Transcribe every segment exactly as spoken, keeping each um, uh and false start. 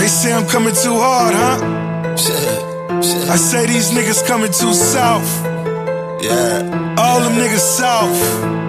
They say I'm coming too hard, huh? I say these niggas coming too south. Yeah. All them niggas south.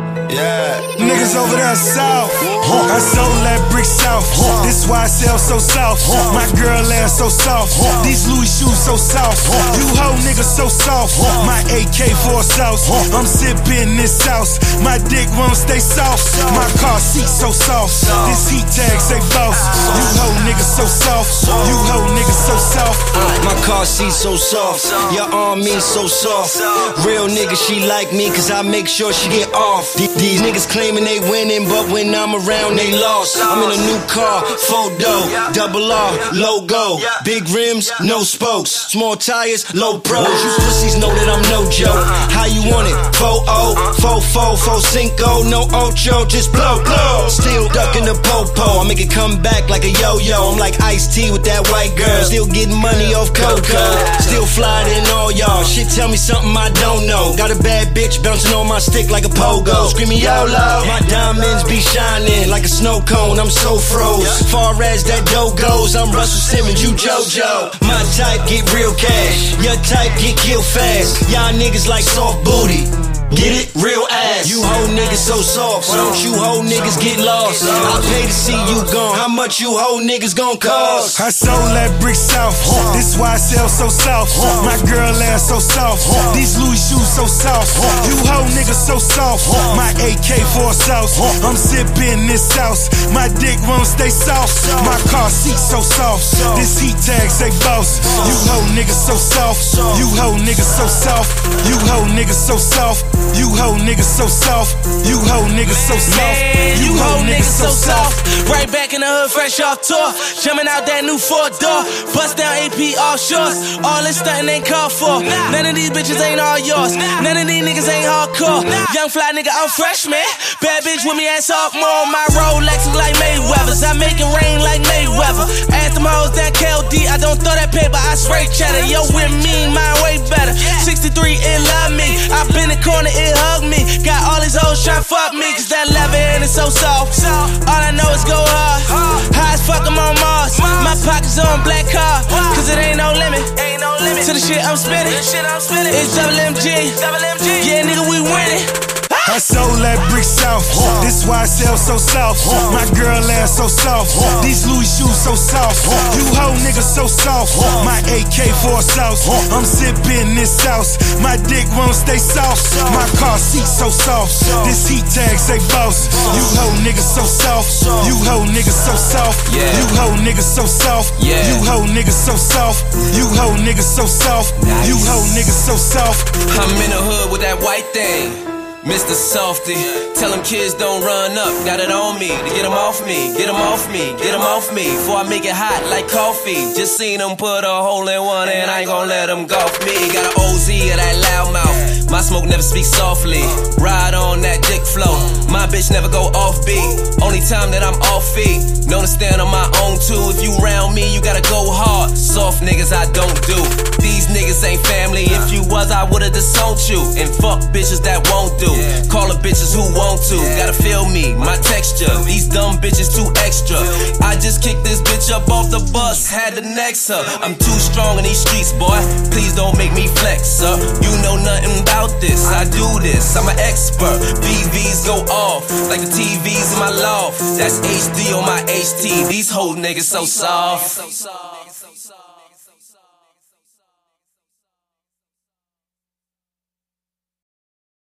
Yeah. Niggas over there south. I sold that brick south. This why I sell so soft. My girl ass so soft. These Louis shoes so soft. You hoe niggas so soft. My A K four sauce. I'm sipping this sauce. My dick won't stay soft. My car seat so soft. This heat tag say boss. You hoe niggas so soft. You hoe niggas so soft. My car seat so soft. Your arm me so soft. Real nigga she like me cause I make sure she get off. These niggas claiming they winning, but when I'm around, they lost. I'm in a new car, photo, double R, logo, big rims, no spokes, small tires, low pros. You pussies know that I'm no joke. How you want it? four oh, four four, four cinco, no ocho, just blow, blow. Still ducking the popo, I make it come back like a yo-yo. I'm like Ice-T with that white girl, still getting money off Coco. Still fly than all y'all, shit tell me something I don't know. Got a bad bitch bouncing on my stick like a pogo. Screaming YOLO, my diamonds be shining like a snow cone, I'm so froze. Far as that dough goes, I'm Russell Simmons, you JoJo. My type get real cash, your type get killed fast. Y'all niggas like soft booty, get it? Real ass. You hoe niggas so soft, so don't you hoe niggas get lost. I pay to see you gone, how much you hoe niggas gon' cost? I sold that brick south, this why I sell so soft. My girl ass so soft, these Louis shoes so soft. You hoe niggas so soft, my A K four sauce. I'm sipping this sauce, my dick won't stay soft. My car seat so soft, this heat tag say boss. You hoe niggas so soft, you hoe niggas so soft. You hoe niggas so soft, you hoe niggas so soft. You hoe niggas so soft. Man, you hoe niggas so soft. Right back in the hood, fresh off tour. Jumping out that new four door. Bust down A P offshores. All this stunting ain't called for. None of these bitches ain't all yours. None of these niggas ain't hardcore. Young fly nigga, I'm fresh, man. Bad bitch with me at sophomore. My Rolex is like Mayweather's. I make it rain like Mayweather. Ask them hoes that K L D. I don't throw that paper, I spray cheddar. Yo, with me, mine way better. sixty-three, it love me. I been in the corner, it hug me. Got all these hoes tryna fuck me, cause that leather and it's so soft. All I know is go hard. High as fuck, I'm on Mars. My pockets on black car, cause it ain't no limit to the shit I'm spinning. It's double M G. Yeah, nigga, we winning. I sold that brick south, this why I sell so soft. My girl ass so soft, these Louis shoes so soft. You hoe niggas so soft, my A K four sauce. I'm sipping this sauce, my dick won't stay soft. My car seat so soft, this heat tag say boss. You hoe niggas so soft, you hoe niggas so soft. You hoe niggas so soft, you hoe niggas so soft. You hoe niggas so soft, you hoe niggas so soft. I'm in the hood with that white thing, Mister Softy. Tell them kids don't run up, got it on me to get them off me, get them off me, get them off me. Before I make it hot like coffee. Just seen them put a hole in one and I ain't gon' let them golf me. Got an O Z of that loud mouth, my smoke never speaks softly. Ride on that dick flow, my bitch never go off beat. Only time that I'm off feet, known to stand on my own too. If you round me, you gotta go hard. Soft niggas I don't do. These niggas ain't family, if you was I would've disowned you. And fuck bitches that won't do. Call the bitches who want to. Gotta feel me, my texture. These dumb bitches too extra. I just kicked this bitch up off the bus, had to next her. I'm too strong in these streets, boy. Please don't make me flex, up. You know nothing about this. I do this, I'm an expert. V Vs go off like the T Vs in my loft. That's H D on my H T. These whole niggas so soft.